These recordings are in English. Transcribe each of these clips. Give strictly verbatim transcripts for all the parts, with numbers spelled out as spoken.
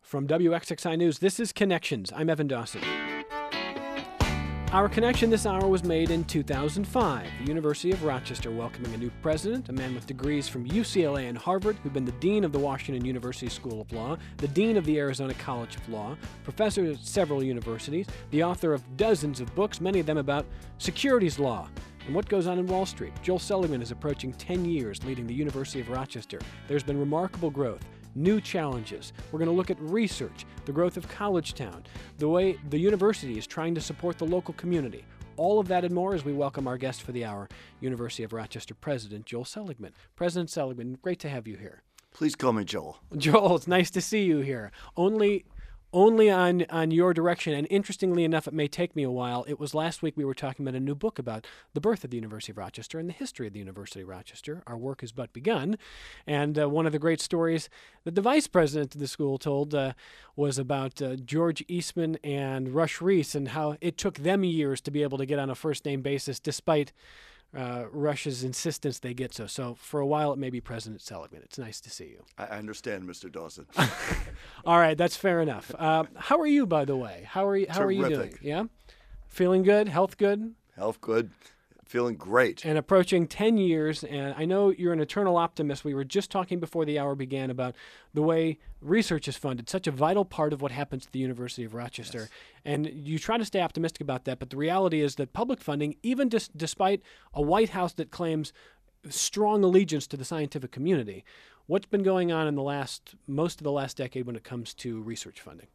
From W X X I News, this is Connections. I'm Evan Dawson. Our connection this hour was made in two thousand five. The University of Rochester welcoming a new president, a man with degrees from U C L A and Harvard, who'd been the dean of the Washington University School of Law, the dean of the Arizona College of Law, professor at several universities, the author of dozens of books, many of them about securities law and what goes on in Wall Street. Joel Seligman is approaching ten years leading the University of Rochester. There's been remarkable growth. New challenges. We're going to look at research, the growth of College Town, the way the university is trying to support the local community. All of that and more as we welcome our guest for the hour, University of Rochester President Joel Seligman. President Seligman, great to have you here. Please call me Joel. Joel, it's nice to see you here. Only only on, on your direction, and interestingly enough, it may take me a while. It was last week we were talking about a new book about the birth of the University of Rochester and the history of the University of Rochester. Our work has but begun, and uh, one of the great stories that the vice president of the school told uh, was about uh, George Eastman and Rush Reese and how it took them years to be able to get on a first-name basis despite Uh, Rush's insistence they get so. So for a while, it may be President Seligman. It's nice to see you. I understand, Mister Dawson. All right, that's fair enough. Uh, how are you, by the way? How are you? How Terrific. are you doing? Yeah, feeling good? Health good? Health good. Feeling great. And approaching ten years, and I know you're an eternal optimist. We were just talking before the hour began about the way research is funded, such a vital part of what happens at the University of Rochester. Yes. And you try to stay optimistic about that, but the reality is that public funding, even dis- despite a White House that claims strong allegiance to the scientific community, what's been going on in the last, most of the last decade when it comes to research funding?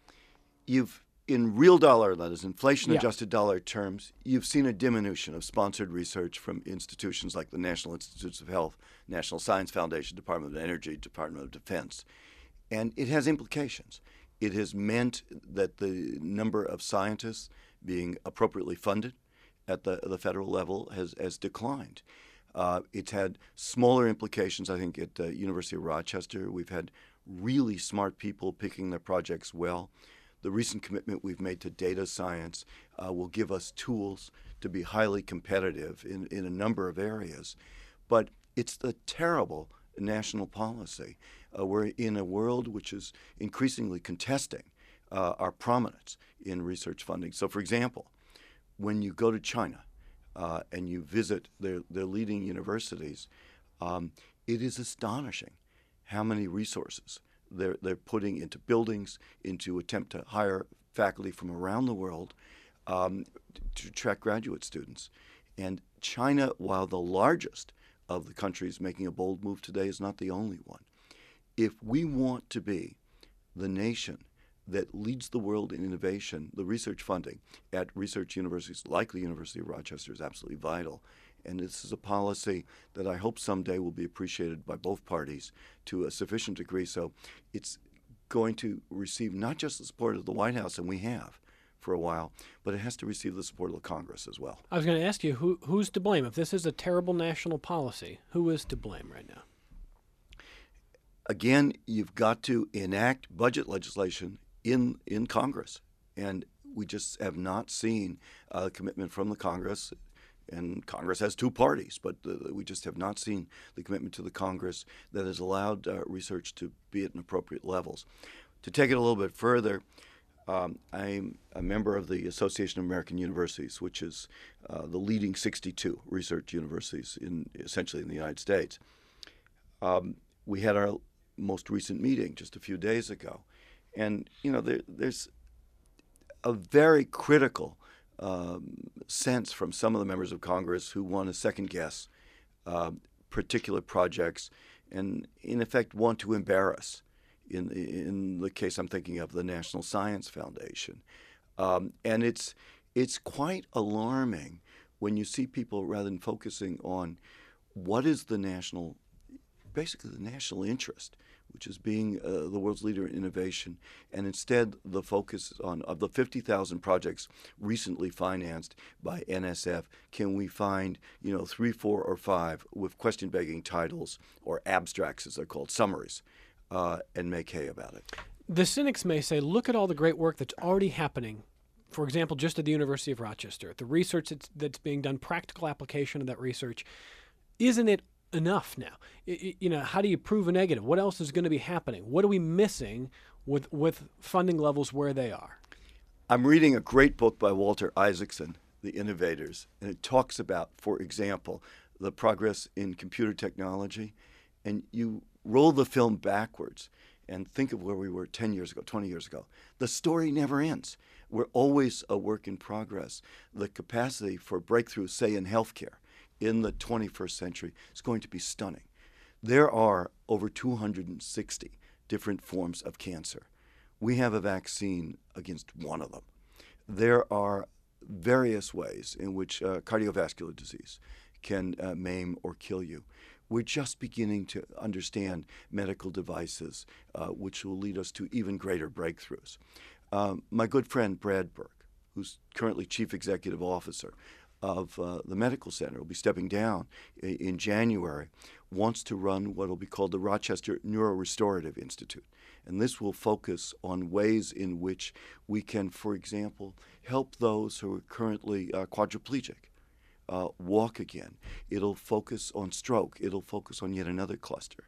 You've In real dollar, that is inflation-adjusted Yeah. dollar terms, you've seen a diminution of sponsored research from institutions like the National Institutes of Health, National Science Foundation, Department of Energy, Department of Defense. And it has implications. It has meant that the number of scientists being appropriately funded at the, the federal level has, has declined. Uh, it's had smaller implications, I think, at the University of Rochester. We've had really smart people picking their projects well. The recent commitment we've made to data science uh, will give us tools to be highly competitive in, in a number of areas. But it's the terrible national policy. Uh, we're in a world which is increasingly contesting uh, our prominence in research funding. So, for example, when you go to China uh, and you visit their, their leading universities, um, it is astonishing how many resources They're, they're putting into buildings, into attempt to hire faculty from around the world um, to attract graduate students. And China, while the largest of the countries making a bold move today, is not the only one. If we want to be the nation that leads the world in innovation, the research funding at research universities like the University of Rochester is absolutely vital. And this is a policy that I hope someday will be appreciated by both parties to a sufficient degree. So it's going to receive not just the support of the White House, and we have for a while, but it has to receive the support of the Congress as well. I was going to ask you, who who's to blame? If this is a terrible national policy, who is to blame right now? Again, you've got to enact budget legislation in, in Congress. And we just have not seen a commitment from the Congress. And Congress has two parties, but uh, we just have not seen the commitment to the Congress that has allowed uh, research to be at an appropriate levels. To take it a little bit further, um, I'm a member of the Association of American Universities, which is uh, the leading sixty-two research universities in essentially in the United States. Um, we had our most recent meeting just a few days ago, and you know there, there's a very critical Um, sense from some of the members of Congress who want to second guess uh, particular projects and in effect want to embarrass. In, in the case I'm thinking of, the National Science Foundation. Um, and it's, it's quite alarming when you see people, rather than focusing on what is the national, basically the national interest, which is being uh, the world's leader in innovation, and instead the focus on of the fifty thousand projects recently financed by N S F, can we find you know three, four, or five with question-begging titles or abstracts, as they're called, summaries, uh, and make hay about it. The cynics may say, look at all the great work that's already happening. For example, just at the University of Rochester, the research that's, that's being done, practical application of that research. Isn't it enough now? I, you know, how do you prove a negative? What else is going to be happening? What are we missing with, with funding levels where they are? I'm reading a great book by Walter Isaacson, The Innovators, and it talks about, for example, the progress in computer technology. And you roll the film backwards and think of where we were ten years ago, twenty years ago. The story never ends. We're always a work in progress. The capacity for breakthroughs, say in healthcare, in the twenty-first century is going to be stunning. There are over two hundred sixty different forms of cancer. We have a vaccine against one of them. There are various ways in which uh, cardiovascular disease can uh, maim or kill you. We're just beginning to understand medical devices, uh, which will lead us to even greater breakthroughs. Um, my good friend Brad Burke, who's currently Chief Executive Officer of uh, the Medical Center, will be stepping down in, in January, wants to run what will be called the Rochester Neurorestorative Institute. And this will focus on ways in which we can, for example, help those who are currently uh, quadriplegic uh, walk again. It'll focus on stroke. It'll focus on yet another cluster.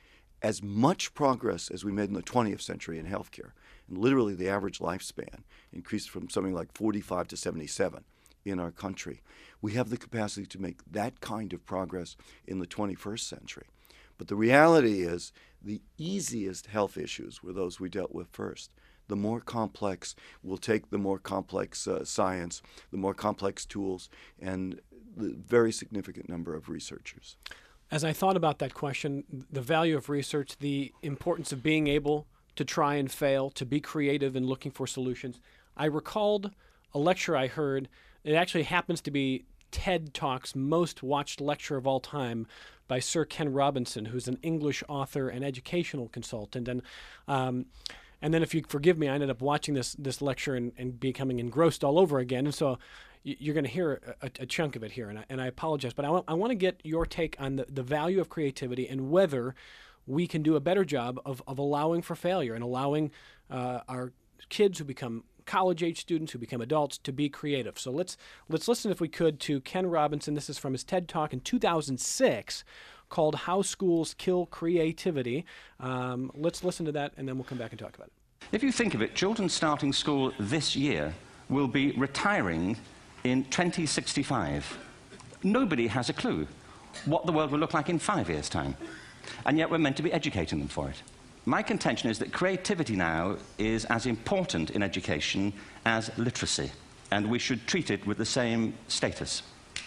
As much progress as we made in the twentieth century in healthcare, and literally the average lifespan increased from something like forty-five to seventy-seven in our country, we have the capacity to make that kind of progress in the twenty-first century. But the reality is the easiest health issues were those we dealt with first. The more complex will take the more complex uh, science, the more complex tools, and the very significant number of researchers. As I thought about that question, the value of research, the importance of being able to try and fail, to be creative in looking for solutions, I recalled a lecture I heard. It actually happens to be TED Talk's most watched lecture of all time by Sir Ken Robinson, who's an English author and educational consultant. And um, and then, if you forgive me, I ended up watching this this lecture and, and becoming engrossed all over again. And so you're going to hear a, a chunk of it here, and I, and I apologize. But I want, I want to get your take on the, the value of creativity and whether we can do a better job of, of allowing for failure and allowing uh, our kids who become college-age students, who become adults, to be creative. So let's let's listen, if we could, to Ken Robinson. This is from his TED Talk in two thousand six called How Schools Kill Creativity. Um, let's listen to that, and then we'll come back and talk about it. If you think of it, children starting school this year will be retiring in twenty sixty-five. Nobody has a clue what the world will look like in five years' time, and yet we're meant to be educating them for it. My contention is that creativity now is as important in education as literacy, and we should treat it with the same status.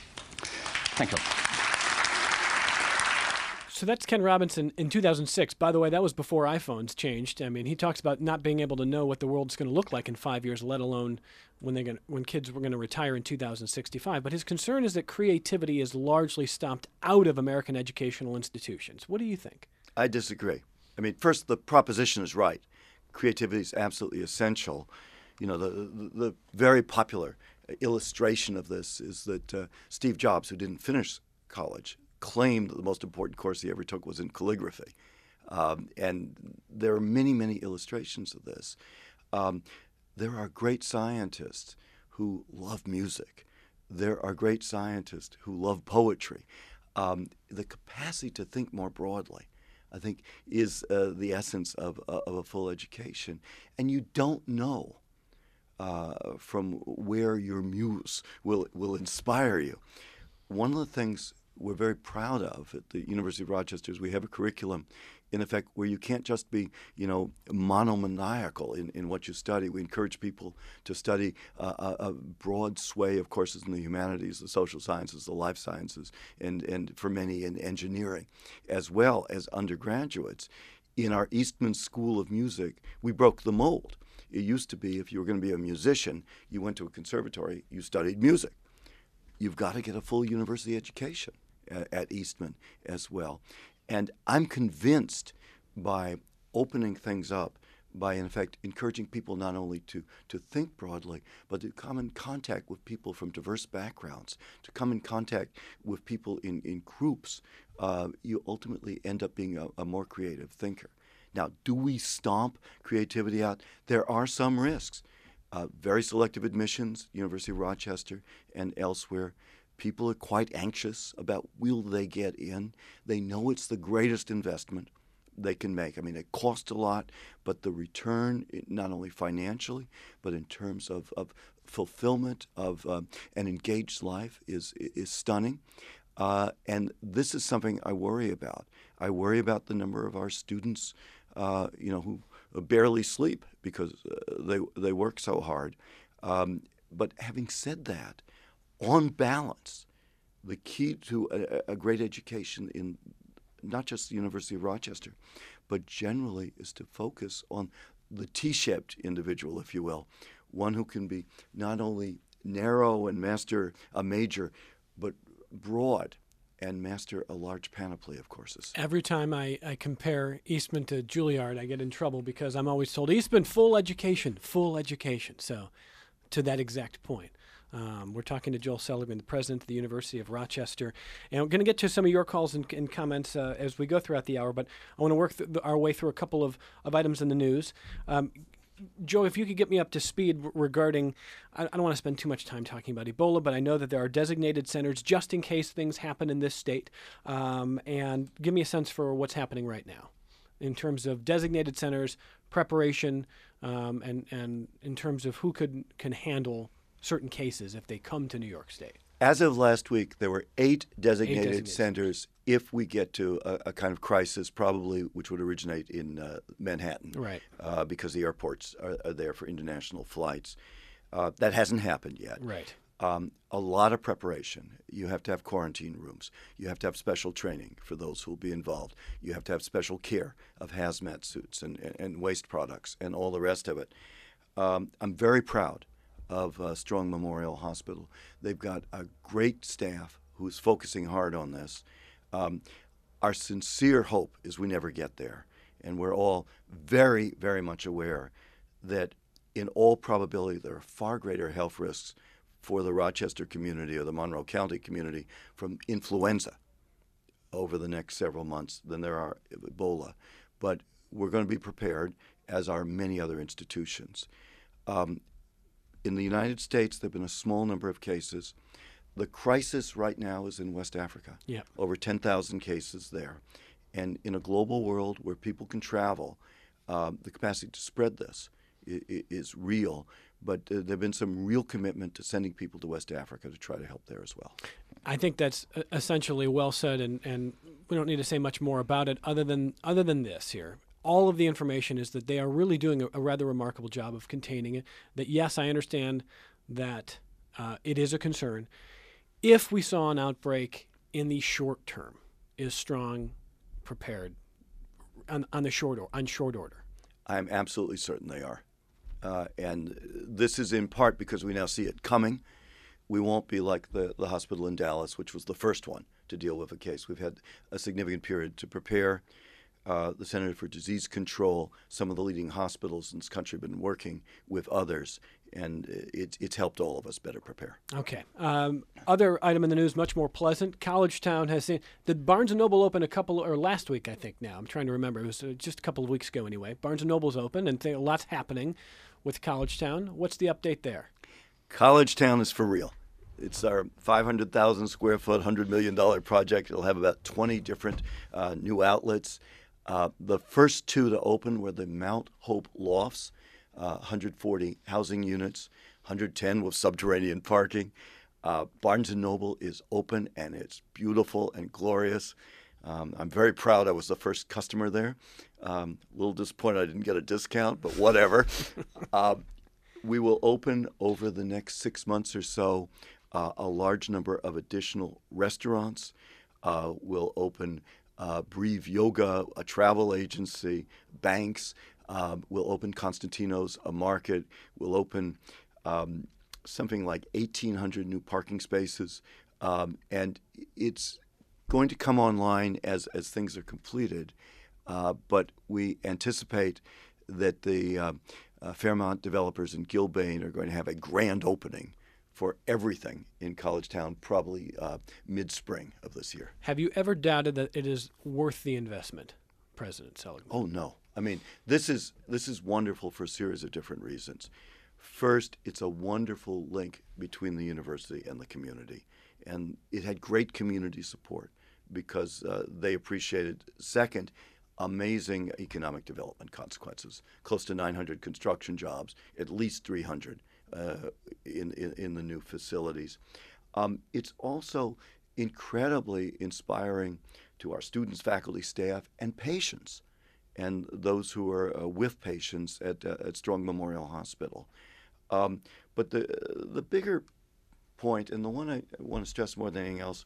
Thank you. So that's Ken Robinson in two thousand six. By the way, that was before iPhones changed. I mean, he talks about not being able to know what the world's going to look like in five years, let alone when they're going when kids were going to retire in two thousand sixty-five. But his concern is that creativity is largely stomped out of American educational institutions. What do you think? I disagree. I mean, first, the proposition is right. Creativity is absolutely essential. You know, the, the, the very popular illustration of this is that uh, Steve Jobs, who didn't finish college, claimed that the most important course he ever took was in calligraphy. Um, and there are many, many illustrations of this. Um, there are great scientists who love music. There are great scientists who love poetry. Um, the capacity to think more broadly, I think, is uh, the essence of, uh, of a full education. And you don't know uh, from where your muse will, will inspire you. One of the things we're very proud of at the University of Rochester is we have a curriculum, in effect, where you can't just be, you know, monomaniacal in, in what you study. We encourage people to study uh, a, a broad sway of courses in the humanities, the social sciences, the life sciences, and, and for many in engineering, as well as undergraduates. In our Eastman School of Music, we broke the mold. It used to be if you were going to be a musician, you went to a conservatory, you studied music. You've got to get a full university education at Eastman as well. And I'm convinced by opening things up, by in fact encouraging people not only to, to think broadly, but to come in contact with people from diverse backgrounds, to come in contact with people in, in groups, uh, you ultimately end up being a, a more creative thinker. Now, do we stomp creativity out? There are some risks. Uh, very selective admissions, University of Rochester and elsewhere. People are quite anxious about will they get in. They know it's the greatest investment, they can make. I mean, it costs a lot, but the return, not only financially, but in terms of, of fulfillment of um, an engaged life, is is stunning. Uh, and this is something I worry about. I worry about the number of our students, uh, you know, who barely sleep because uh, they they work so hard. Um, but having said that, on balance, the key to a, a great education in not just the University of Rochester, but generally is to focus on the T-shaped individual, if you will, one who can be not only narrow and master a major, but broad and master a large panoply of courses. Every time I, I compare Eastman to Juilliard, I get in trouble because I'm always told, Eastman, full education, full education. So to that exact point. Um, we're talking to Joel Seligman, the president of the University of Rochester. And we're going to get to some of your calls and, and comments uh, as we go throughout the hour, but I want to work th- our way through a couple of, of items in the news. Um, Joe, if you could get me up to speed regarding, I, I don't want to spend too much time talking about Ebola, but I know that there are designated centers just in case things happen in this state. Um, and give me a sense for what's happening right now in terms of designated centers, preparation, um, and, and in terms of who could can handle certain cases if they come to New York State. As of last week, there were eight designated, eight designated centers if we get to a, a kind of crisis, probably which would originate in uh, Manhattan, Right. uh, because the airports are, are there for international flights. Uh, that hasn't happened yet. Right. Um, a lot of preparation. You have to have quarantine rooms. You have to have special training for those who will be involved. You have to have special care of hazmat suits and, and, and waste products and all the rest of it. Um, I'm very proud of uh, Strong Memorial Hospital. They've got a great staff who's focusing hard on this. Um, our sincere hope is we never get there. And we're all very, very much aware that in all probability there are far greater health risks for the Rochester community or the Monroe County community from influenza over the next several months than there are Ebola. But we're going to be prepared, as are many other institutions. Um, In the United States, there have been a small number of cases. The crisis right now is in West Africa. Yeah. Over ten thousand cases there. And in a global world where people can travel, um, the capacity to spread this is, is real. But uh, there have been some real commitment to sending people to West Africa to try to help there as well. I think that's essentially well said, and, and we don't need to say much more about it other than other than this here. All of the information is that they are really doing a, a rather remarkable job of containing it. That, yes, I understand that uh, it is a concern. If we saw an outbreak in the short term, is Strong prepared on, on the short or, on short order? I'm absolutely certain they are. Uh, and this is in part because we now see it coming. We won't be like the, the hospital in Dallas, which was the first one to deal with a case. We've had a significant period to prepare. Uh, the Center for Disease Control, some of the leading hospitals in this country have been working with others, and it, it's helped all of us better prepare. Okay. Um, other item in the news, much more pleasant. Collegetown has seen, did Barnes and Noble open a couple, or last week, I think now. I'm trying to remember. It was uh, just a couple of weeks ago anyway. Barnes and Noble's open, and th- a lot's happening with Collegetown. What's the update there? Collegetown is for real. It's our five hundred thousand square foot, one hundred million dollars project. It'll have about twenty different uh, new outlets. Uh, the first two to open were the Mount Hope Lofts, uh, one hundred forty housing units, one hundred ten with subterranean parking. Uh, Barnes and Noble is open, and it's beautiful and glorious. Um, I'm very proud I was the first customer there. Um, a little disappointed I didn't get a discount, but whatever. uh, we will open over the next six months or so uh, a large number of additional restaurants. Uh, we'll open Uh, Breathe Yoga, a travel agency, banks. Um, we'll open Constantino's, a market. We'll open um, something like eighteen hundred new parking spaces. Um, and it's going to come online as, as things are completed. Uh, but we anticipate that the uh, uh, Fairmont developers in Gilbane are going to have a grand opening for everything in Collegetown, probably uh, mid-spring of this year. Have you ever doubted that it is worth the investment, President Seligman? Oh, no. I mean, this is this is wonderful for a series of different reasons. First, it's a wonderful link between the university and the community. And it had great community support because uh, they appreciated. Second, amazing economic development consequences. Close to nine hundred construction jobs, at least three hundred uh, in, in, in the new facilities. Um, it's also incredibly inspiring to our students, faculty, staff, and patients, and those who are uh, with patients at, uh, at Strong Memorial Hospital. Um, but the, the bigger point, and the one I want to stress more than anything else,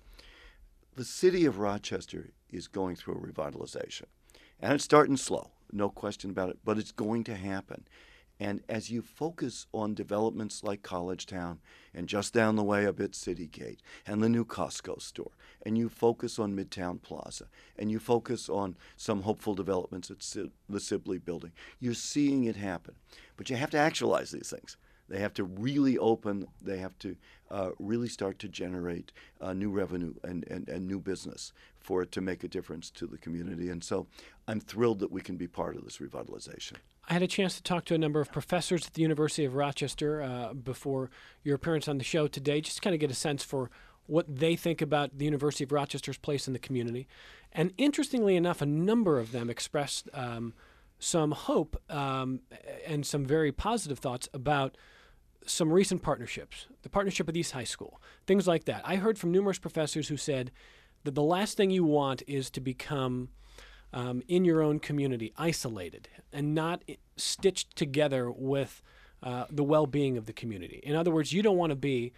the city of Rochester is going through a revitalization. And it's starting slow, no question about it, but it's going to happen. And as you focus on developments like College Town, and just down the way a bit City Gate, and the new Costco store, and you focus on Midtown Plaza, and you focus on some hopeful developments at Si- the Sibley Building, you're seeing it happen. But you have to actualize these things. They have to really open, they have to uh, really start to generate uh, new revenue and, and, and new business for it to make a difference to the community. And so I'm thrilled that we can be part of this revitalization. I had a chance to talk to a number of professors at the University of Rochester uh, before your appearance on the show today, just to kind of get a sense for what they think about the University of Rochester's place in the community. And interestingly enough, a number of them expressed um, some hope um, and some very positive thoughts about some recent partnerships, the partnership with East High School, things like that. I heard from numerous professors who said that the last thing you want is to become, um, in your own community, isolated and not stitched together with uh, the well-being of the community. In other words, you don't want to be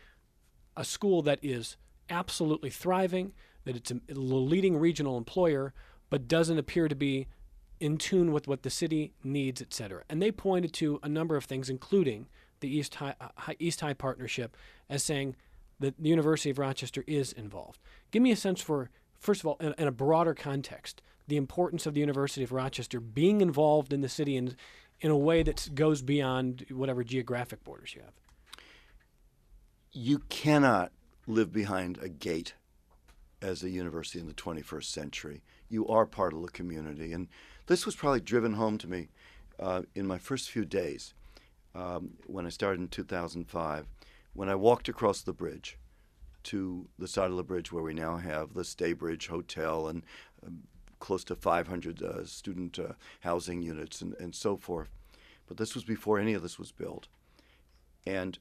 a school that is absolutely thriving, that it's a leading regional employer, but doesn't appear to be in tune with what the city needs, et cetera. And they pointed to a number of things, including the East High, uh, East High Partnership, as saying that the University of Rochester is involved. Give me a sense for, first of all, in, in a broader context, the importance of the University of Rochester being involved in the city in, in a way that goes beyond whatever geographic borders you have. You cannot live behind a gate as a university in the twenty-first century. You are part of the community. And this was probably driven home to me uh, in my first few days. Um, when I started in two thousand five, when I walked across the bridge to the side of the bridge where we now have the Staybridge Hotel and um, close to five hundred uh, student uh, housing units and, and so forth. But this was before any of this was built. And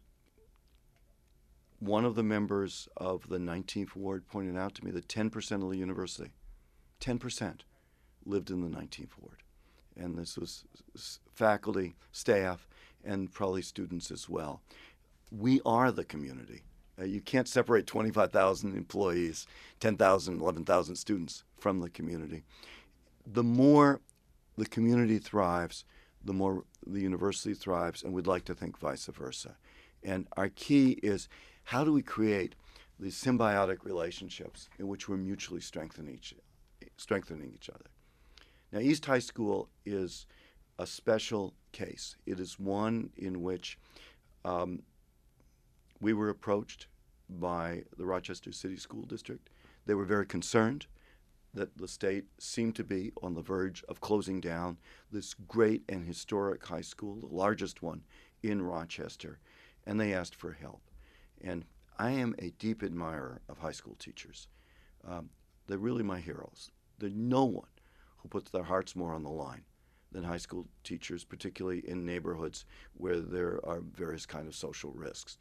one of the members of the nineteenth Ward pointed out to me that ten percent of the university, ten percent, lived in the nineteenth Ward. And this was faculty, staff, and probably students as well. We are the community. Uh, you can't separate twenty-five thousand employees, ten thousand, eleven thousand students from the community. The more the community thrives, the more the university thrives, and we'd like to think vice versa. And our key is, how do we create these symbiotic relationships in which we're mutually strengthening each, strengthening each other? Now, East High School is a special case. It is one in which um, we were approached by the Rochester City School District. They were very concerned that the state seemed to be on the verge of closing down this great and historic high school, the largest one in Rochester, and they asked for help. And I am a deep admirer of high school teachers. Um, they're really my heroes. There's no one who puts their hearts more on the line than high school teachers, particularly in neighborhoods where there are various kind of social risks.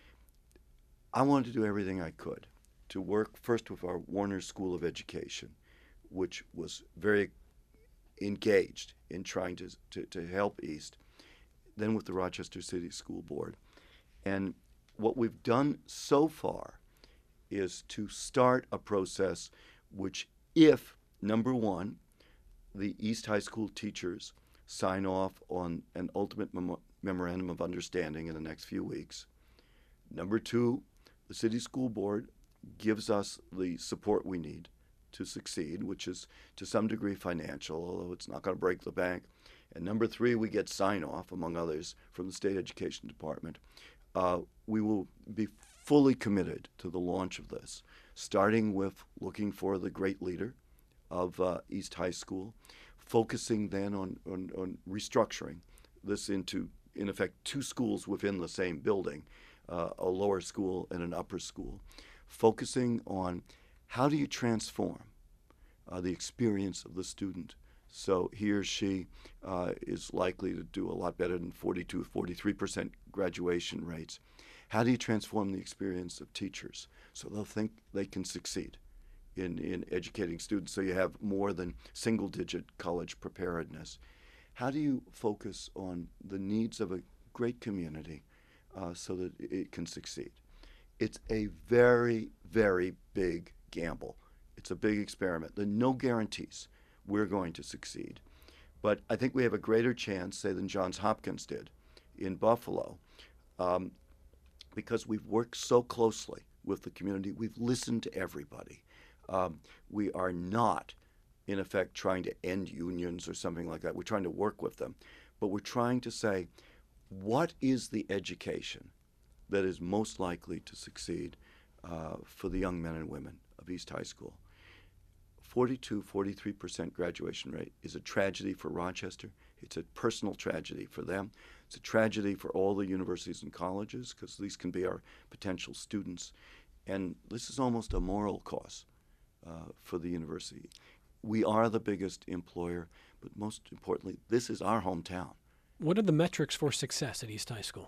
I wanted to do everything I could to work first with our Warner School of Education, which was very engaged in trying to, to, to help East, then with the Rochester City School Board. And what we've done so far is to start a process which, if, number one, the East High School teachers sign off on an ultimate mem- memorandum of understanding in the next few weeks. Number two, the City School Board gives us the support we need to succeed, which is to some degree financial, although it's not going to break the bank. And number three, we get sign-off, among others, from the State Education Department. Uh, we will be fully committed to the launch of this, starting with looking for the great leader of uh, East High School, focusing then on, on, on restructuring this into, in effect, two schools within the same building, uh, a lower school and an upper school, focusing on how do you transform uh, the experience of the student So he or she uh, is likely to do a lot better than forty-two, forty-three percent graduation rates. How do you transform the experience of teachers so they'll think they can succeed in, in educating students so you have more than single-digit college preparedness? How do you focus on the needs of a great community uh, so that it can succeed? It's a very, very big gamble. It's a big experiment. There are no guarantees we're going to succeed. But I think we have a greater chance, say, than Johns Hopkins did in Buffalo, um, because we've worked so closely with the community. We've listened to everybody. Um, we are not, in effect, trying to end unions or something like that. We're trying to work with them. But we're trying to say, what is the education that is most likely to succeed uh, for the young men and women of East High School? forty-two, forty-three percent graduation rate is a tragedy for Rochester. It's a personal tragedy for them. It's a tragedy for all the universities and colleges, because these can be our potential students. And this is almost a moral cause uh, for the university. We are the biggest employer, but most importantly, this is our hometown. What are the metrics for success at East High School?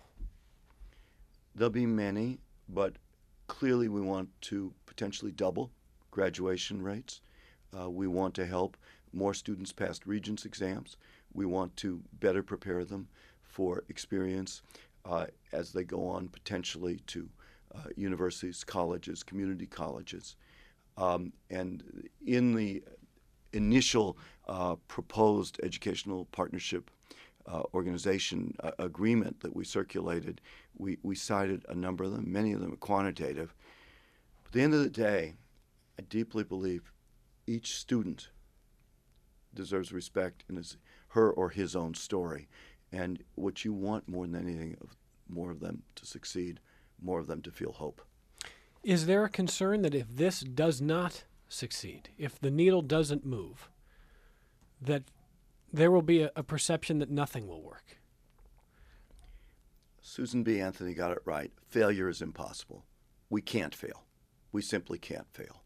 There'll be many, but clearly we want to potentially double graduation rates. Uh, we want to help more students pass Regents exams. We want to better prepare them for experience uh, as they go on potentially to uh, universities, colleges, community colleges. Um, and in the initial uh, proposed educational partnership uh, organization uh, agreement that we circulated, we, we cited a number of them. Many of them are quantitative. But at the end of the day, I deeply believe each student deserves respect in his, her or his own story. And what you want more than anything, of more of them to succeed, more of them to feel hope. Is there a concern that if this does not succeed, if the needle doesn't move, that there will be a, a perception that nothing will work? Susan B. Anthony got it right. Failure is impossible. We can't fail. We simply can't fail.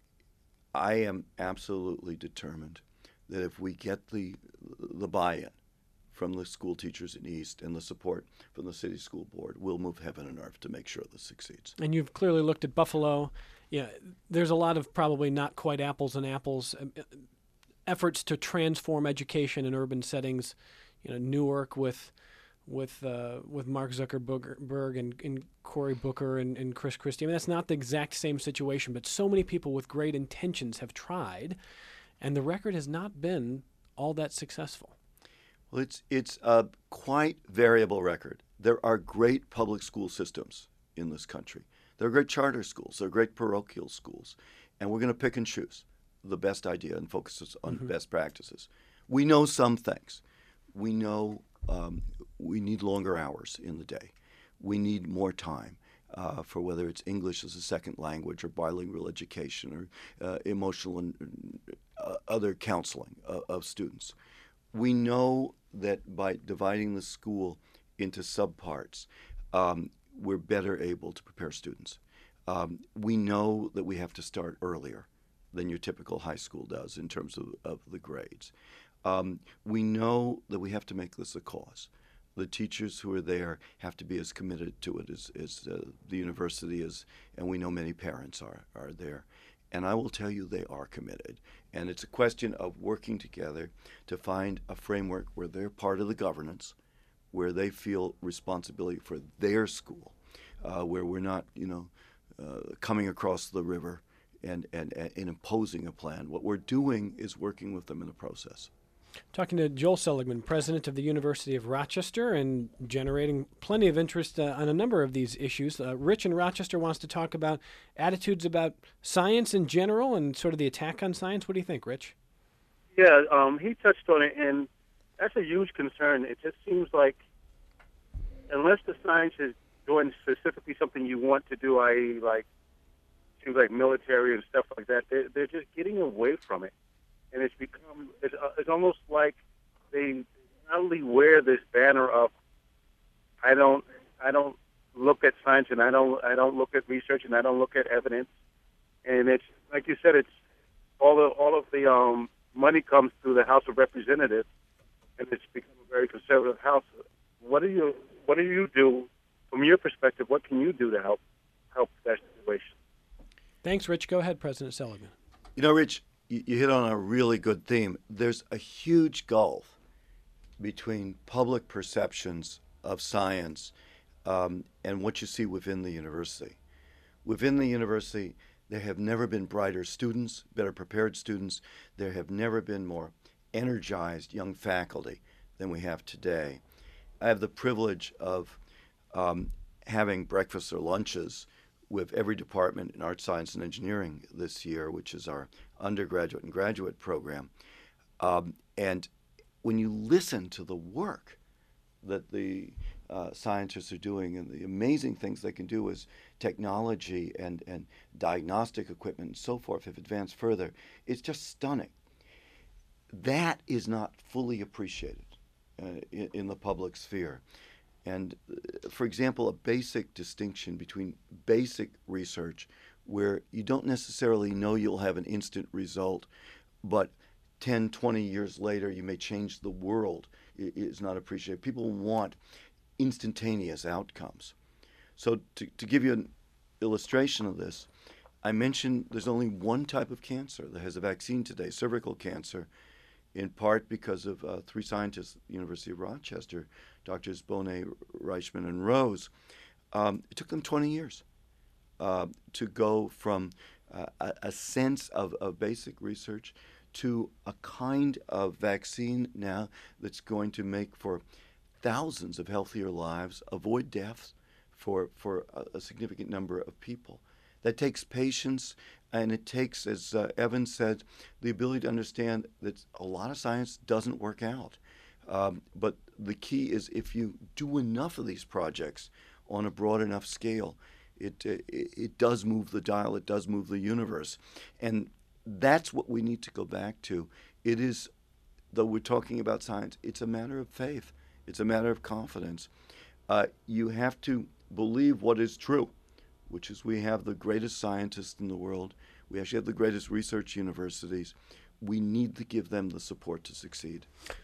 I am absolutely determined that if we get the the buy-in from the school teachers in East and the support from the city school board, we'll move heaven and earth to make sure this succeeds. And you've clearly looked at Buffalo. Yeah, there's a lot of probably not quite apples and apples um, efforts to transform education in urban settings. You know, Newark with with uh, with Mark Zuckerberg and, and Cory Booker and, and Chris Christie. I mean, that's not the exact same situation, but so many people with great intentions have tried, and the record has not been all that successful. Well, it's it's a quite variable record. There are great public school systems in this country. There are great charter schools. There are great parochial schools. And we're going to pick and choose the best idea and focus on mm-hmm. best practices. We know some things. We know um, we need longer hours in the day. We need more time uh, for whether it's English as a second language or bilingual education or uh, emotional and uh, other counseling uh, of students. We know that by dividing the school into subparts, um, we're better able to prepare students. Um, we know that we have to start earlier than your typical high school does in terms of, of the grades. Um, we know that we have to make this a cause. The teachers who are there have to be as committed to it as, as uh, the university is, and we know many parents are, are there. And I will tell you they are committed. And it's a question of working together to find a framework where they're part of the governance, where they feel responsibility for their school, uh, where we're not, you know, uh, coming across the river and, and, and imposing a plan. What we're doing is working with them in the process. Talking to Joel Seligman, president of the University of Rochester, and generating plenty of interest uh, on a number of these issues. Uh, Rich in Rochester wants to talk about attitudes about science in general and sort of the attack on science. What do you think, Rich? Yeah, um, he touched on it, and that's a huge concern. It just seems like unless the science is doing specifically something you want to do, that is like, seems like military and stuff like that, they're, they're just getting away from it. And it's become, it's, uh, it's almost like they not only wear this banner of, I don't, I don't look at science and I don't, I don't look at research and I don't look at evidence. And it's, like you said, it's all of, all of the um, money comes through the House of Representatives, and it's become a very conservative House. What do you What do you do from your perspective? What can you do to help help that situation? Thanks, Rich. Go ahead, President Seligman. You know, Rich, you, you hit on a really good theme. There's a huge gulf between public perceptions of science um, and what you see within the university. Within the university, there have never been brighter students, better prepared students. There have never been more energized young faculty than we have today. I have the privilege of um, having breakfasts or lunches with every department in Art, Science, and Engineering this year, which is our undergraduate and graduate program. Um, and when you listen to the work that the uh, scientists are doing and the amazing things they can do as technology and, and diagnostic equipment and so forth have advanced further, it's just stunning. That is not fully appreciated uh, in, in the public sphere. And, uh, for example, a basic distinction between basic research, where you don't necessarily know you'll have an instant result, but ten, twenty years later you may change the world, is not appreciated. People want instantaneous outcomes. So to, to give you an illustration of this, I mentioned there's only one type of cancer that has a vaccine today, cervical cancer, in part because of uh, three scientists at the University of Rochester, Doctors Bonet, Reichman, and Rose. Um, it took them twenty years uh, to go from uh, a, a sense of, of basic research to a kind of vaccine now that's going to make for thousands of healthier lives, avoid deaths for, for a, a significant number of people. That takes patience, and it takes, as uh, Evan said, the ability to understand that a lot of science doesn't work out. Um, but the key is if you do enough of these projects on a broad enough scale, it, uh, it, it does move the dial, it does move the universe. And that's what we need to go back to. It is, though we're talking about science, it's a matter of faith. It's a matter of confidence. Uh, you have to believe what is true, which is we have the greatest scientists in the world. We actually have the greatest research universities. We need to give them the support to succeed.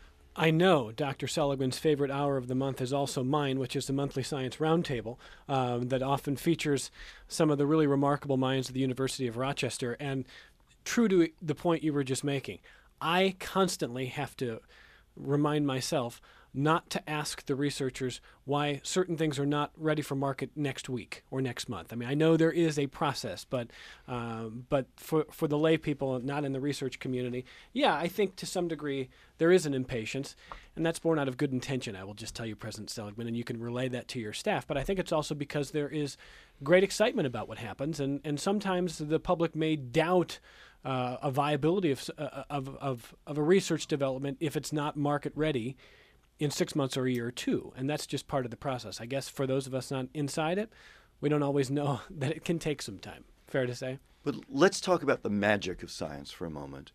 I know Doctor Seligman's favorite hour of the month is also mine, which is the monthly Science Roundtable um, that often features some of the really remarkable minds of the University of Rochester. And true to the point you were just making, I constantly have to remind myself not to ask the researchers why certain things are not ready for market next week or next month. I mean, I know there is a process, but um, but for for the lay people not in the research community, yeah, I think to some degree there is an impatience, and that's born out of good intention. I will just tell you, President Seligman, and you can relay that to your staff. But I think it's also because there is great excitement about what happens, and, and sometimes the public may doubt uh, a viability of, uh, of of of a research development if it's not market ready in six months or a year or two. And that's just part of the process. I guess for those of us not inside it, we don't always know that it can take some time. Fair to say? But let's talk about the magic of science for a moment.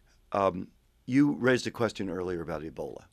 Um, you raised a question earlier about Ebola.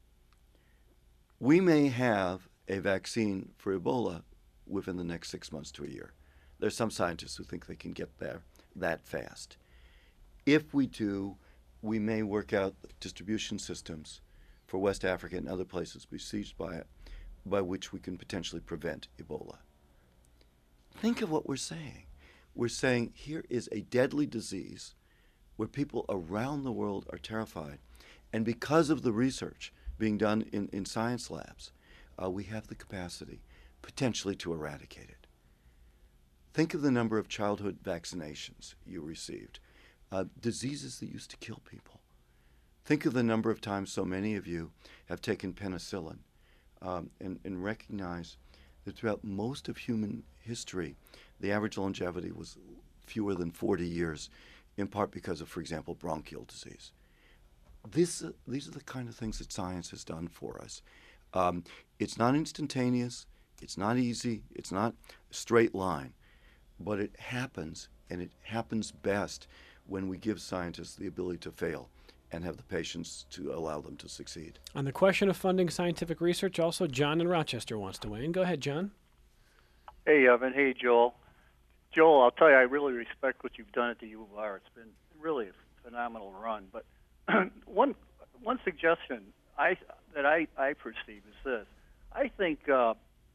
We may have a vaccine for Ebola within the next six months to a year. There's some scientists who think they can get there that fast. If we do, we may work out distribution systems for West Africa and other places besieged by it, by which we can potentially prevent Ebola. Think of what we're saying. We're saying here is a deadly disease where people around the world are terrified, and because of the research being done in, in science labs, uh, we have the capacity potentially to eradicate it. Think of the number of childhood vaccinations you received, uh, diseases that used to kill people. Think of the number of times so many of you have taken penicillin um, and, and recognize that throughout most of human history, the average longevity was fewer than forty years, in part because of, for example, bronchial disease. This, uh, these are the kind of things that science has done for us. Um, it's not instantaneous, it's not easy, it's not a straight line, but it happens, and it happens best when we give scientists the ability to fail and have the patience to allow them to succeed. On the question of funding scientific research, also, John in Rochester wants to weigh in. Go ahead, John. Hey, Evan. Hey, Joel. Joel, I'll tell you, I really respect what you've done at the U of R. It's been really a phenomenal run. But one one suggestion I that I, I perceive is this. I think uh,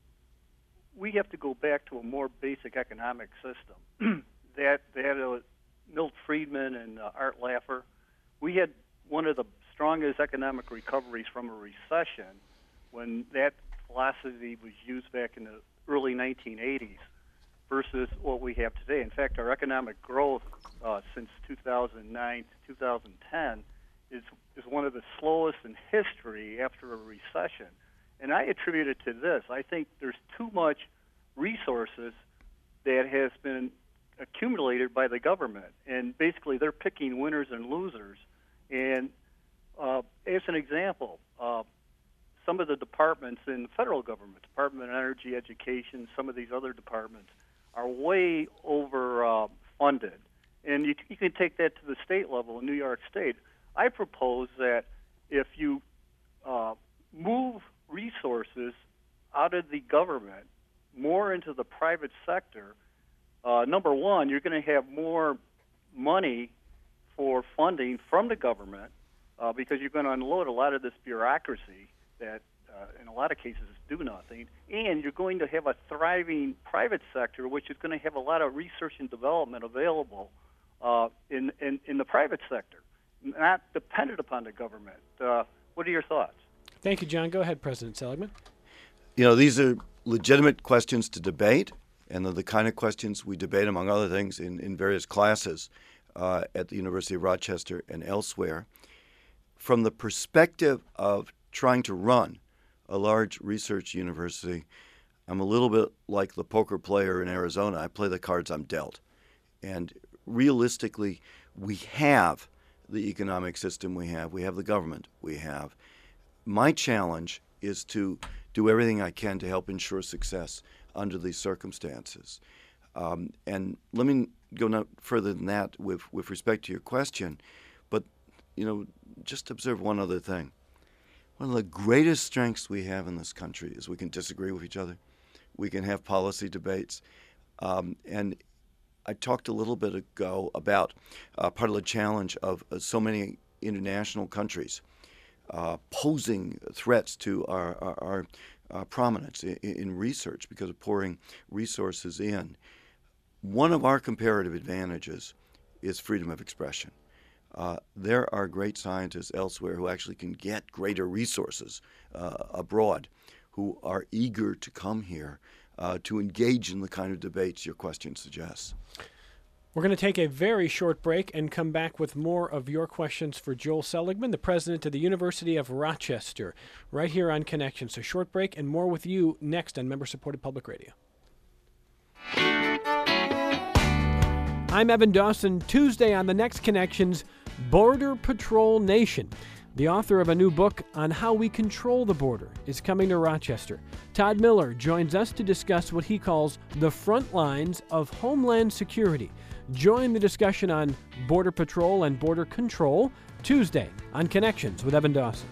we have to go back to a more basic economic system. that that uh, Milt Friedman and uh, Art Laffer, we had one of the strongest economic recoveries from a recession when that philosophy was used back in the early nineteen eighties versus what we have today. In fact, our economic growth uh, since two thousand nine to two thousand ten is is one of the slowest in history after a recession. And I attribute it to this. I think there's too much resources that has been accumulated by the government, and basically they're picking winners and losers. And uh, as an example, uh, some of the departments in the federal government, Department of Energy, Education, some of these other departments, are way over uh, funded. And you, you can take that to the state level in New York State. I propose that if you uh, move resources out of the government more into the private sector, uh, number one, you're going to have more money for funding from the government uh, because you're going to unload a lot of this bureaucracy that uh, in a lot of cases do nothing, and you're going to have a thriving private sector which is going to have a lot of research and development available uh, in, in, in the private sector, not dependent upon the government. Uh, what are your thoughts? Thank you, John. Go ahead, President Seligman. You know, these are legitimate questions to debate, and they're the kind of questions we debate, among other things, in, in various classes uh, at the University of Rochester and elsewhere. From the perspective of trying to run a large research university, I'm a little bit like the poker player in Arizona. I play the cards I'm dealt. And realistically, we have the economic system we have. We have the government we have. My challenge is to do everything I can to help ensure success under these circumstances. Um, and let me go no further than that with, with respect to your question. But, you know, just observe one other thing. One of the greatest strengths we have in this country is we can disagree with each other. We can have policy debates. Um, and I talked a little bit ago about uh, part of the challenge of uh, so many international countries uh, posing threats to our, our, our uh, prominence in, in research because of pouring resources in. One of our comparative advantages is freedom of expression. Uh, there are great scientists elsewhere who actually can get greater resources uh, abroad, who are eager to come here uh, to engage in the kind of debates your question suggests. We're going to take a very short break and come back with more of your questions for Joel Seligman, the president of the University of Rochester, right here on Connection. So short break and more with you next on member-supported public radio. I'm Evan Dawson. Tuesday on the next Connections, Border Patrol Nation. The author of a new book on how we control the border is coming to Rochester. Todd Miller joins us to discuss what he calls the front lines of Homeland Security. Join the discussion on Border Patrol and Border Control Tuesday on Connections with Evan Dawson.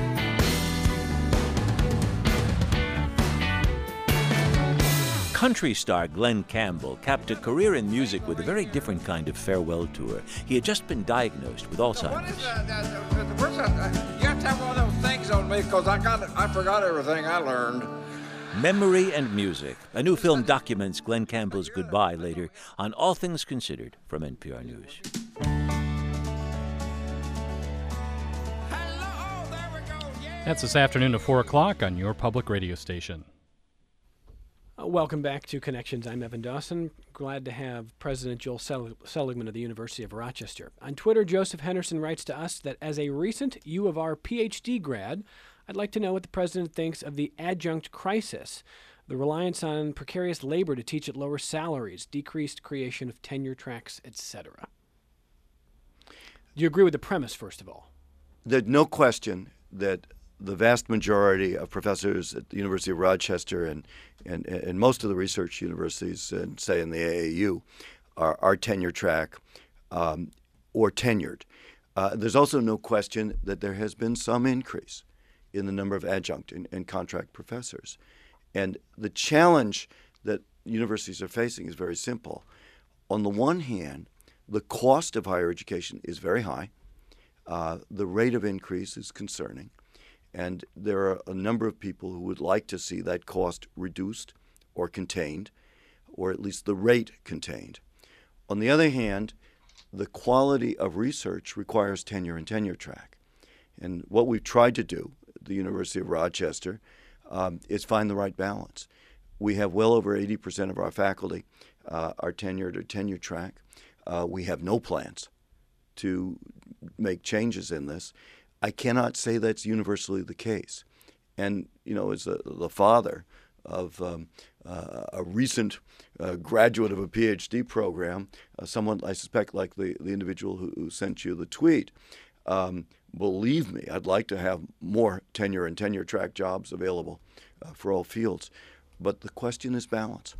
Country star Glen Campbell capped a career in music with a very different kind of farewell tour. He had just been diagnosed with Alzheimer's. What is that? that, that where's that uh, you have to have one of those things on me because I got I forgot everything I learned. Memory and Music. A new film documents Glen Campbell's goodbye later on All Things Considered from N P R News. That's this afternoon at four o'clock on your public radio station. Uh, welcome back to Connections. I'm Evan Dawson. Glad to have President Joel Sel- Seligman of the University of Rochester. On Twitter, Joseph Henderson writes to us that as a recent U of R P H D grad, I'd like to know what the president thinks of the adjunct crisis, the reliance on precarious labor to teach at lower salaries, decreased creation of tenure tracks, et cetera. Do you agree with the premise, first of all? There's no question that the vast majority of professors at the University of Rochester and, and, and most of the research universities, and say in the A A U, are, are tenure track um, or tenured. Uh, there's also no question that there has been some increase in the number of adjunct and, and contract professors. And the challenge that universities are facing is very simple. On the one hand, the cost of higher education is very high. Uh, the rate of increase is concerning, and there are a number of people who would like to see that cost reduced or contained, or at least the rate contained. On the other hand, the quality of research requires tenure and tenure track. And what we've tried to do at the University of Rochester um, is find the right balance. We have well over eighty percent of our faculty uh, are tenured or tenure track. Uh, we have no plans to make changes in this. I cannot say that's universally the case. And, you know, as a, the father of um, uh, a recent uh, graduate of a PhD program, uh, someone I suspect like the, the individual who, who sent you the tweet, um, believe me, I'd like to have more tenure and tenure track jobs available uh, for all fields. But the question is balance.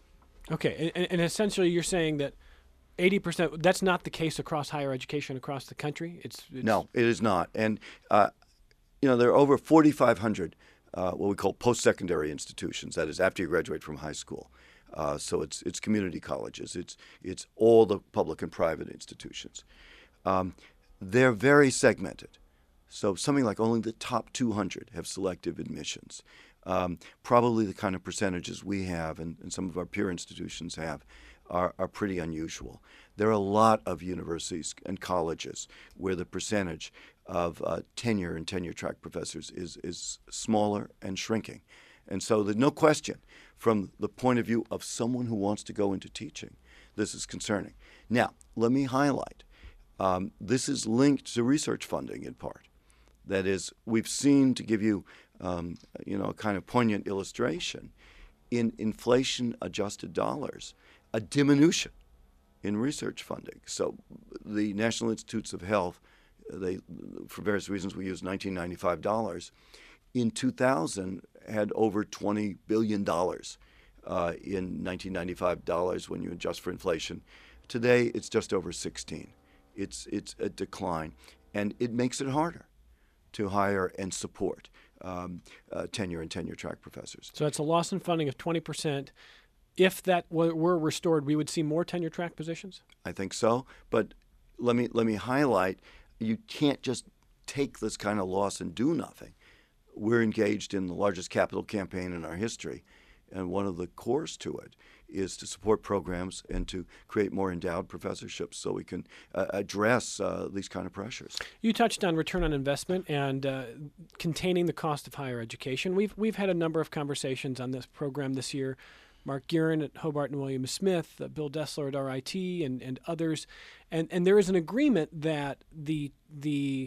Okay, and, and essentially you're saying that eighty percent, that's not the case across higher education across the country? It's, it's No, it is not. And, uh, you know, there are over forty-five hundred uh, what we call post-secondary institutions, that is after you graduate from high school. Uh, so it's it's community colleges. It's, it's all the public and private institutions. Um, they're very segmented. So something like only the top two hundred have selective admissions. Um, probably the kind of percentages we have and, and some of our peer institutions have are, are pretty unusual. There are a lot of universities and colleges where the percentage of uh, tenure and tenure track professors is, is smaller and shrinking. And so there's no question from the point of view of someone who wants to go into teaching, this is concerning. Now, let me highlight, um, this is linked to research funding in part. That is, we've seen, to give you um, you know, a kind of poignant illustration, in inflation-adjusted dollars, a diminution in research funding. So the National Institutes of Health, they, for various reasons, we use nineteen ninety-five dollars. In two thousand, had over twenty billion dollars uh, in nineteen ninety-five dollars when you adjust for inflation. Today, it's just over sixteen. It's, it's a decline, and it makes it harder to hire and support um, uh, tenure and tenure track professors. So it's a loss in funding of twenty percent. If that were, were restored, we would see more tenure track positions? I think so, but let me let me highlight, you can't just take this kind of loss and do nothing. We're engaged in the largest capital campaign in our history, and one of the cores to it is to support programs and to create more endowed professorships so we can uh, address uh, these kind of pressures. You touched on return on investment and uh, containing the cost of higher education. We've we've had a number of conversations on this program this year. Mark Guerin at Hobart and William Smith, uh, Bill Dessler at R I T, and, and others, and and there is an agreement that the the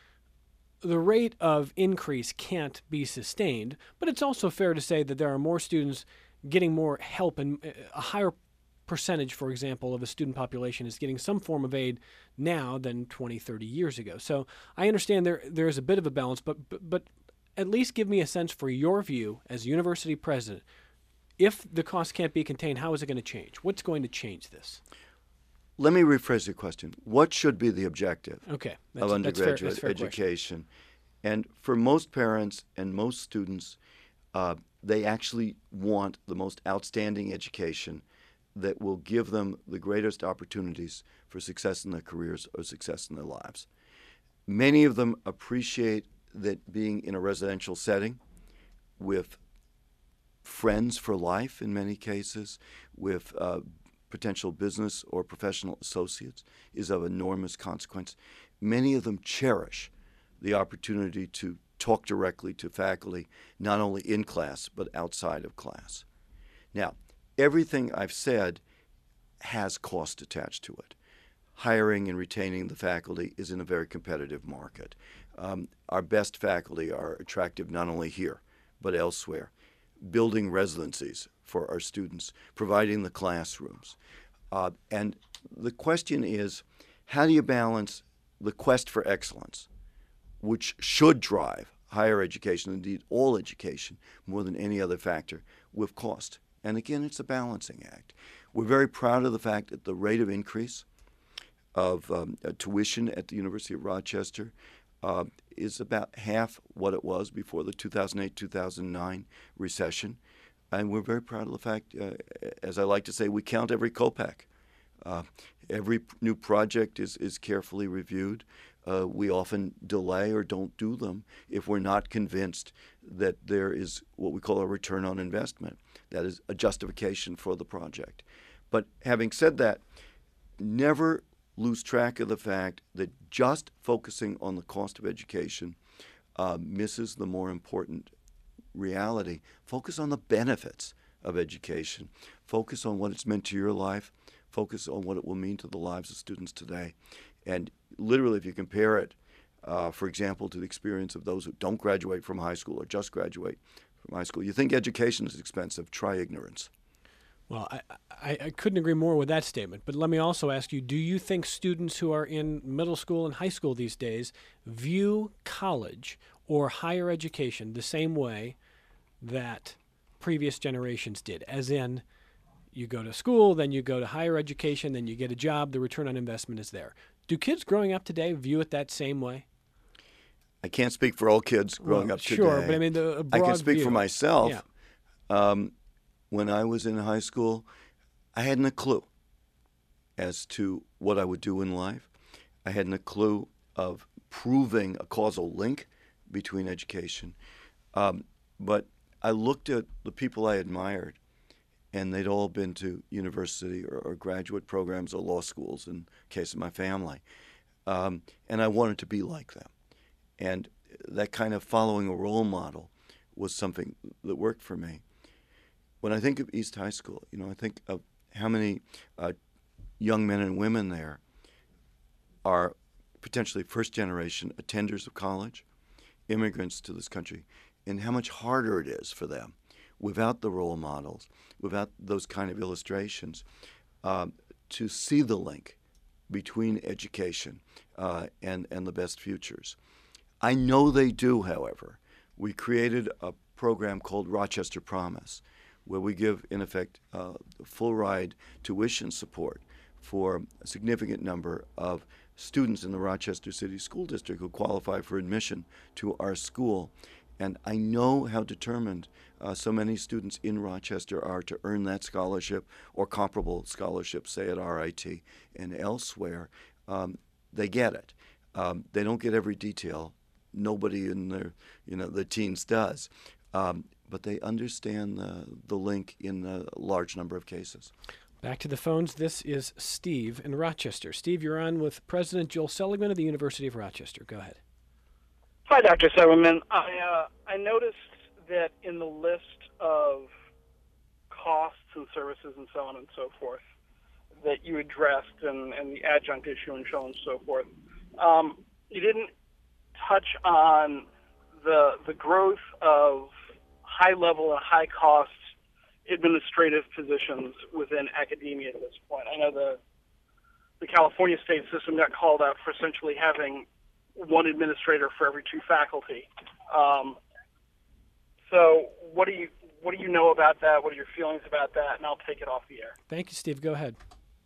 the rate of increase can't be sustained, but it's also fair to say that there are more students getting more help, and a higher percentage, for example, of a student population is getting some form of aid now than twenty, thirty years ago. So I understand there there is a bit of a balance, but but, but at least give me a sense for your view as university president. If the cost can't be contained, how is it going to change? What's going to change this? Let me rephrase your question. What should be the objective okay, of undergraduate that's fair, that's fair education? Question. And for most parents and most students, uh, they actually want the most outstanding education that will give them the greatest opportunities for success in their careers or success in their lives. Many of them appreciate that being in a residential setting with friends for life in many cases, with uh, potential business or professional associates, is of enormous consequence. Many of them cherish the opportunity to talk directly to faculty, not only in class, but outside of class. Now, everything I've said has cost attached to it. Hiring and retaining the faculty is in a very competitive market. Um, our best faculty are attractive not only here, but elsewhere. Building residencies for our students, providing the classrooms. Uh, and the question is, how do you balance the quest for excellence, which should drive higher education, indeed all education, more than any other factor, with cost? And again, it's a balancing act. We're very proud of the fact that the rate of increase of um, uh, tuition at the University of Rochester uh, is about half what it was before the two thousand eight two thousand nine recession. And we're very proud of the fact, uh, as I like to say, we count every kopeck. Uh, every new project is, is carefully reviewed. Uh, we often delay or don't do them if we're not convinced that there is what we call a return on investment, that is a justification for the project. But having said that, never lose track of the fact that just focusing on the cost of education uh, misses the more important reality. Focus on the benefits of education. Focus on what it's meant to your life. Focus on what it will mean to the lives of students today. And literally, if you compare it, uh, for example, to the experience of those who don't graduate from high school or just graduate from high school, you think education is expensive, try ignorance. Well, I, I, I couldn't agree more with that statement. But let me also ask you, do you think students who are in middle school and high school these days view college or higher education the same way that previous generations did? As in, you go to school, then you go to higher education, then you get a job, the return on investment is there. Do kids growing up today view it that same way? I can't speak for all kids growing well, up today. Sure, but I mean, the a broad I can speak view. for myself. Yeah. Um, when I was in high school, I hadn't a clue as to what I would do in life. I hadn't a clue of proving a causal link between education. Um, but I looked at the people I admired, and they'd all been to university or, or graduate programs or law schools, in the case of my family. Um, and I wanted to be like them. And that kind of following a role model was something that worked for me. When I think of East High School, you know, I think of how many uh, young men and women there are potentially first-generation attenders of college, immigrants to this country, and how much harder it is for them without the role models, without those kind of illustrations, um, to see the link between education uh, and, and the best futures. I know they do, however. We created a program called Rochester Promise, where we give, in effect, uh, full-ride tuition support for a significant number of students in the Rochester City School District who qualify for admission to our school. And I know how determined uh, so many students in Rochester are to earn that scholarship or comparable scholarships, say at R I T and elsewhere. Um, they get it. Um, they don't get every detail. Nobody in their, you know, the teens does. Um, but they understand the, the link in a large number of cases. Back to the phones. This is Steve in Rochester. Steve, you're on with President Joel Seligman of the University of Rochester. Go ahead. Hi, Doctor Seligman. I, uh, I noticed that in the list of costs and services and so on and so forth that you addressed, and, and the adjunct issue and so on and so forth, um, you didn't touch on the the growth of high-level and high-cost administrative positions within academia at this point. I know the the California state system got called out for essentially having one administrator for every two faculty. Um, so what do you what do you know about that? What are your feelings about that? And I'll take it off the air. Thank you, Steve. Go ahead.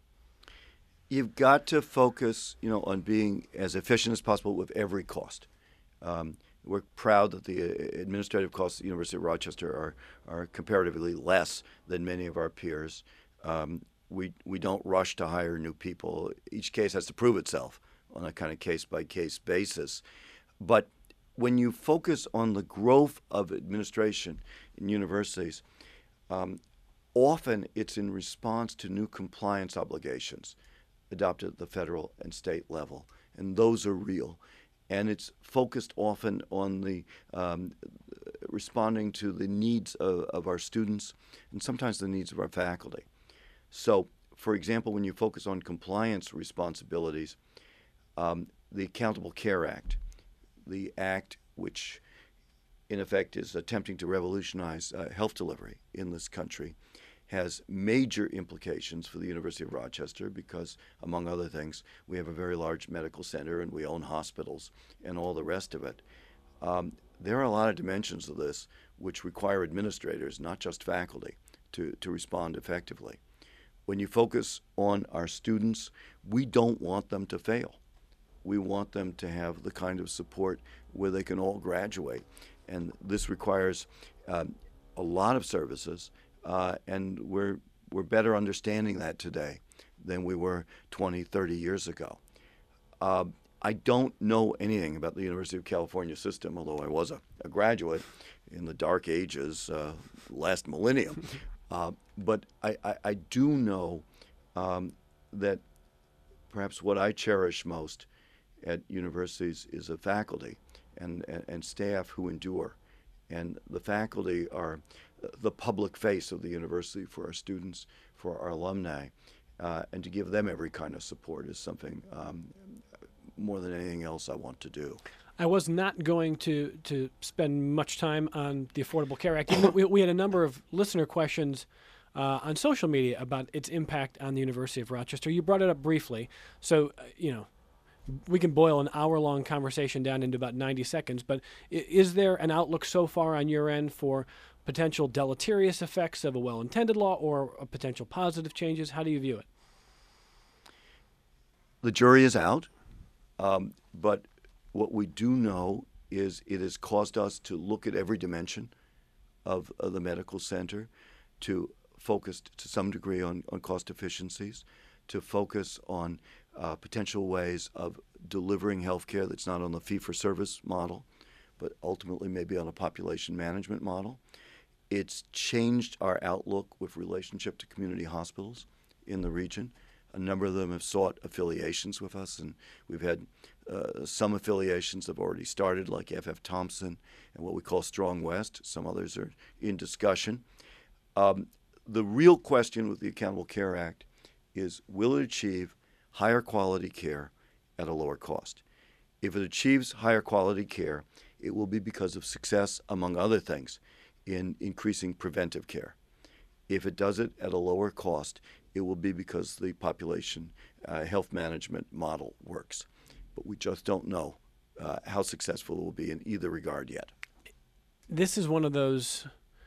You've got to focus, you know, on being as efficient as possible with every cost. Um, we're proud that the administrative costs at the University of Rochester are are comparatively less than many of our peers. Um, we we don't rush to hire new people. Each case has to prove itself on a kind of case-by-case basis. But when you focus on the growth of administration in universities, um, often it's in response to new compliance obligations adopted at the federal and state level, and those are real. And it's focused often on the um, responding to the needs of, of our students and sometimes the needs of our faculty. So, for example, when you focus on compliance responsibilities, um, the Accountable Care Act, the act which in effect is attempting to revolutionize uh, health delivery in this country, has major implications for the University of Rochester because, among other things, we have a very large medical center and we own hospitals and all the rest of it. Um, there are a lot of dimensions of this which require administrators, not just faculty, to, to respond effectively. When you focus on our students, we don't want them to fail. We want them to have the kind of support where they can all graduate. And this requires um, a lot of services. Uh, and we're we're better understanding that today than we were twenty, thirty years ago. Uh, I don't know anything about the University of California system, although I was a, a graduate in the dark ages uh, last millennium. Uh, but I, I, I do know um, that perhaps what I cherish most at universities is a faculty and, and, and staff who endure. And the faculty are the public face of the university for our students, for our alumni, uh, and to give them every kind of support is something um, more than anything else I want to do. I was not going to, to spend much time on the Affordable Care Act. Even though we, we had a number of listener questions uh, on social media about its impact on the University of Rochester. You brought it up briefly, so uh, you know we can boil an hour-long conversation down into about ninety seconds. But is there an outlook so far on your end for potential deleterious effects of a well-intended law or a potential positive changes? How do you view it? The jury is out, um, but what we do know is it has caused us to look at every dimension of, of the medical center, to focus to some degree on, on cost efficiencies, to focus on uh, potential ways of delivering health care that's not on the fee-for-service model, but ultimately maybe on a population management model. It's changed our outlook with relationship to community hospitals in the region. A number of them have sought affiliations with us, and we've had uh, some affiliations have already started, like F F Thompson and what we call Strong West. Some others are in discussion. Um, the real question with the Accountable Care Act is, will it achieve higher quality care at a lower cost? If it achieves higher quality care, it will be because of success, among other things, in increasing preventive care. If it does it at a lower cost, it will be because the population uh, health management model works. But we just don't know uh, how successful it will be in either regard yet. This is one of those,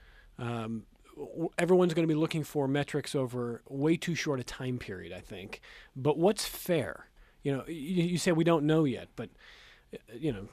um, everyone's going to be looking for metrics over way too short a time period, I think. But what's fair? You know, you, you say we don't know yet, but, you know,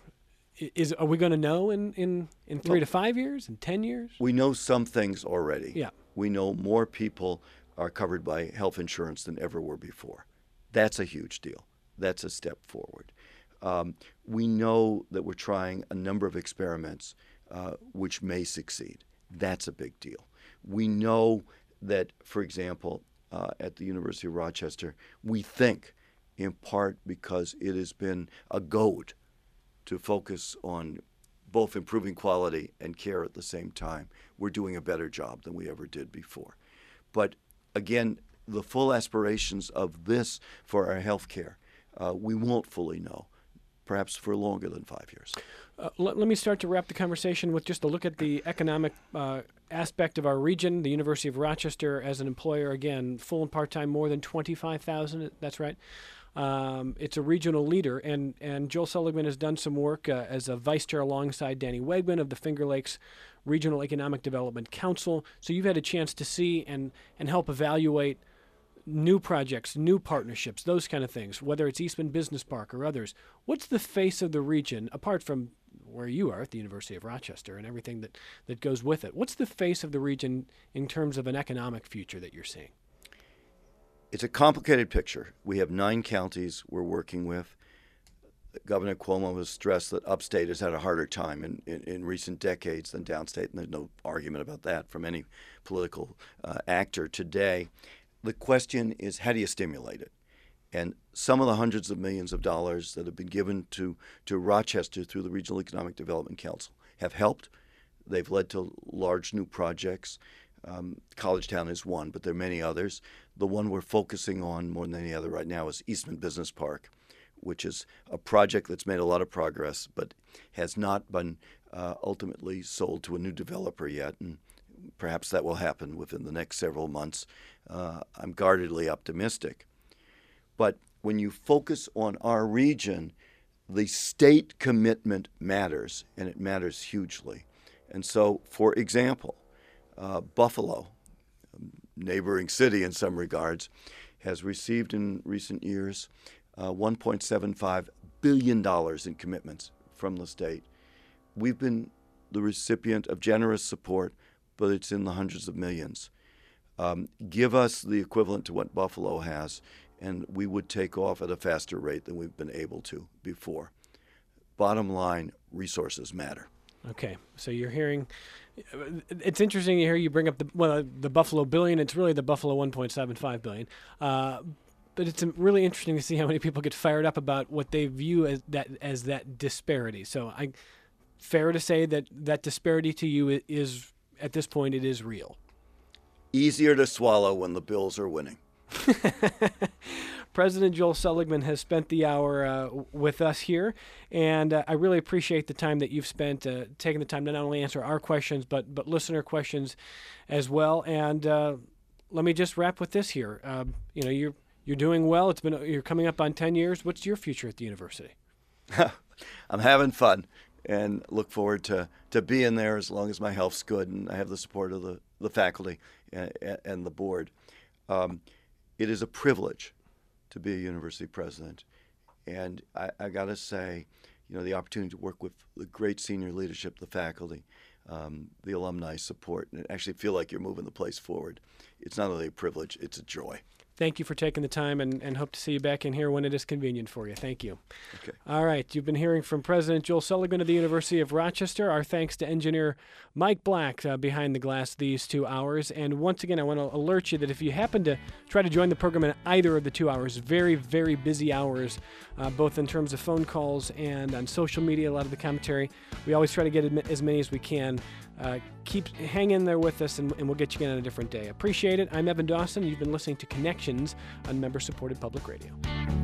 is are we going to know in, in, in three well, to five years, in ten years? We know some things already. Yeah. We know more people are covered by health insurance than ever were before. That's a huge deal. That's a step forward. Um, we know that we're trying a number of experiments uh, which may succeed. That's a big deal. We know that, for example, uh, at the University of Rochester, we think, in part because it has been a goad to focus on both improving quality and care at the same time, we're doing a better job than we ever did before. But again, the full aspirations of this for our health care, uh, we won't fully know, perhaps for longer than five years. Uh, let, let me start to wrap the conversation with just a look at the economic uh, aspect of our region. The University of Rochester as an employer, again, full and part-time, more than twenty-five thousand, that's right. Um, it's a regional leader, and, and Joel Seligman has done some work uh, as a vice chair alongside Danny Wegman of the Finger Lakes Regional Economic Development Council. So you've had a chance to see and, and help evaluate new projects, new partnerships, those kind of things, whether it's Eastman Business Park or others. What's the face of the region, apart from where you are at the University of Rochester and everything that, that goes with it? What's the face of the region in terms of an economic future that you're seeing? It's a complicated picture. We have nine counties we're working with. Governor Cuomo has stressed that upstate has had a harder time in, in, in recent decades than downstate, and there's no argument about that from any political uh, actor today. The question is, how do you stimulate it? And some of the hundreds of millions of dollars that have been given to, to Rochester through the Regional Economic Development Council have helped. They've led to large new projects. Um, Collegetown is one, but there are many others. The one we're focusing on more than any other right now is Eastman Business Park, which is a project that's made a lot of progress but has not been uh, ultimately sold to a new developer yet, and perhaps that will happen within the next several months. Uh, I'm guardedly optimistic. But when you focus on our region, the state commitment matters, and it matters hugely. And so, for example, uh, Buffalo, a neighboring city in some regards, has received in recent years uh, one point seven five billion dollars in commitments from the state. We've been the recipient of generous support, but it's in the hundreds of millions. Um, give us the equivalent to what Buffalo has, and we would take off at a faster rate than we've been able to before. Bottom line, resources matter. Okay, so you're hearing, it's interesting to hear you bring up the well, the Buffalo billion. It's really the Buffalo one point seven five billion. Uh, but it's really interesting to see how many people get fired up about what they view as that as that disparity. So, I fair to say that that disparity to you is, at this point, it is real. Easier to swallow when the Bills are winning. President Joel Seligman has spent the hour uh, with us here, and uh, I really appreciate the time that you've spent uh, taking the time to not only answer our questions, but but listener questions as well. And uh, let me just wrap with this here. Uh, you know, you're you're doing well. It's been you're coming up on ten years. What's your future at the university? I'm having fun, and look forward to, to being there as long as my health's good and I have the support of the, the faculty and, and the board. Um, it is a privilege to be a university president. And I, I got to say, you know, the opportunity to work with the great senior leadership, the faculty, um, the alumni support, and actually feel like you're moving the place forward. It's not only a privilege, it's a joy. Thank you for taking the time, and, and hope to see you back in here when it is convenient for you. Thank you. Okay. All right. You've been hearing from President Joel Seligman of the University of Rochester. Our thanks to engineer Mike Black uh, behind the glass these two hours. And once again, I want to alert you that if you happen to try to join the program in either of the two hours, very, very busy hours, uh, both in terms of phone calls and on social media, a lot of the commentary, we always try to get as many as we can. Uh, keep hang in there with us, and, and we'll get you again on a different day. Appreciate it. I'm Evan Dawson. You've been listening to Connections on member-supported public radio.